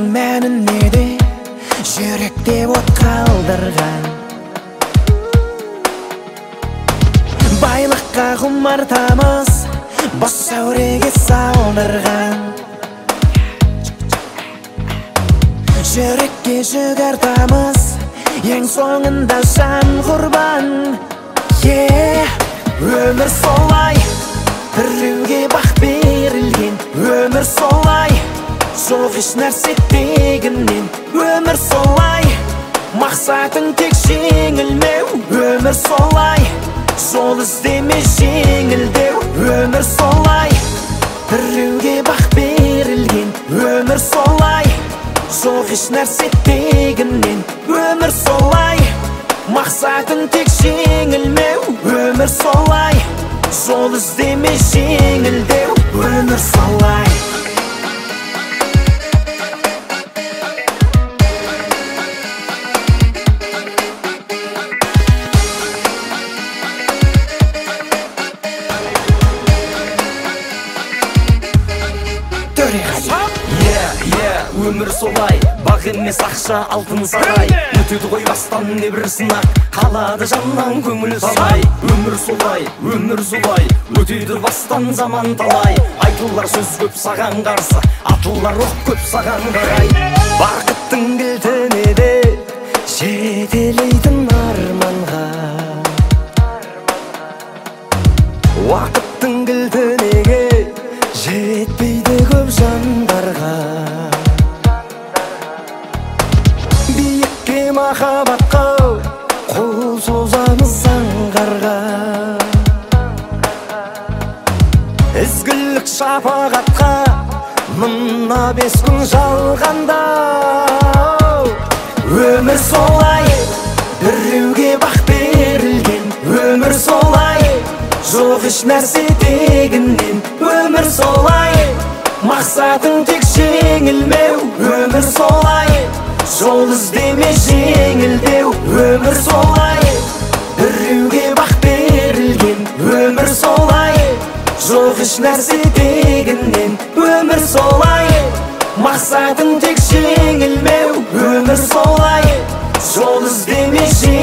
мәнін неде, жүректе от қалдырған. Байлыққа құмартамыз, бос сәуреге салдырған. Жүрекке жүгіртамыз, ең соңында жан құрбан. Өмір солай, біреуге бақ берілген. Өмір солай, жоқ еш нәрсе тегіннен. Өмір солай, мақсатың тек жеңілмеу. Өмір солай, жол іздеме жеңілдеу. Өмір солай, біреуге бақ берілген. Өмір солай, жоқ еш нәрсе тегіннен. Өмір солай, мақсатың тек жеңілмеу. Өмір солай, жол іздеме жеңілдеу. Өмір солай. Өмір солай, бақ емес ақша алтын сарай. Өтеді ғой бастан небір сынақ, қалады жаннан көңіл талай. Өмір солай, өтеді бастан заман талай. Айтылар сөз көп саған қарсы, атылар оқ көп саған қарай. Бақыттың кілтіне де жетелейтін арманға, уақыттың кілтінеге жетпейді көп жандарға. Биікке махаббатқа қол созамыз аңғарға, ізгілік шапағатқа мына 5 күн жалғанда. Өмір солай, біреуге бақ берілген. Өмір солай, жоқ еш нәрсе тегіннен. Өмір солай, мақсатың тек жеңілмеу. Өмір солай, жол іздеме жеңілдеу. Өмір солай, біреуге бақ берілген. Өмір солай, жоқ еш нәрсе тегіннен. Өмір солай, мақсатың тек жеңілмеу. Өмір солай, жол іздеме жеңілдеу.